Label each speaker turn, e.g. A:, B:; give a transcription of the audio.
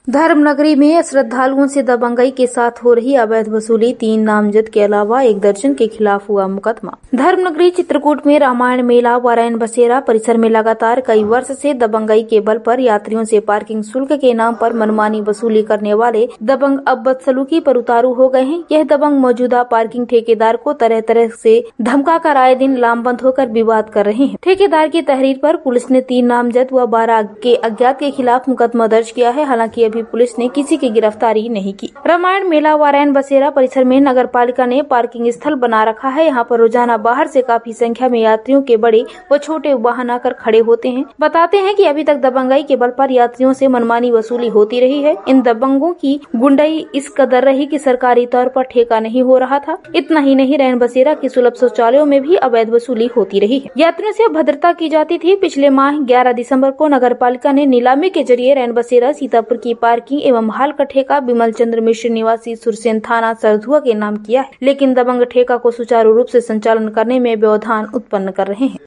A: धर्मनगरी में श्रद्धालुओं से दबंगई के साथ हो रही अवैध वसूली, 3 नामजद के अलावा 1 दर्जन के खिलाफ हुआ मुकदमा। धर्मनगरी चित्रकूट में रामायण मेला व रैन बसेरा परिसर में लगातार कई वर्ष से दबंगई के बल पर यात्रियों से पार्किंग शुल्क के नाम पर मनमानी वसूली करने वाले दबंग अब बदसलूकी पर उतारू हो गए हैं। यह दबंग मौजूदा पार्किंग ठेकेदार को तरह तरह से धमकाकर आए दिन लामबंद होकर विवाद कर रहे हैं। ठेकेदार की तहरीर पर पुलिस ने 3 नामजद व 12 के अज्ञात के खिलाफ मुकदमा दर्ज किया है। हालांकि अभी पुलिस ने किसी की गिरफ्तारी नहीं की। रामायण मेला व रैन बसेरा परिसर में नगर पालिका ने पार्किंग स्थल बना रखा है। यहाँ पर रोजाना बाहर से काफी संख्या में यात्रियों के बड़े व छोटे वाहन आकर खड़े होते हैं। बताते हैं कि अभी तक दबंगई के बल पर यात्रियों से मनमानी वसूली होती रही है। इन दबंगों की गुंडाई इस कदर रही कि सरकारी तौर पर ठेका नहीं हो रहा था। इतना ही नहीं, रैन बसेरा के सुलभ शौचालयों में भी अवैध वसूली होती रही है। यात्रियों से भद्रता की जाती थी। पिछले माह 11 दिसंबर को नगर पालिका ने नीलामी के जरिए रैन बसेरा सीतापुर की पार्किंग एवं हाल का ठेका विमल चंद्र मिश्र निवासी सुरसेन थाना सरधुआ के नाम किया है। लेकिन दबंग ठेका को सुचारू रूप से संचालन करने में व्यवधान उत्पन्न कर रहे हैं।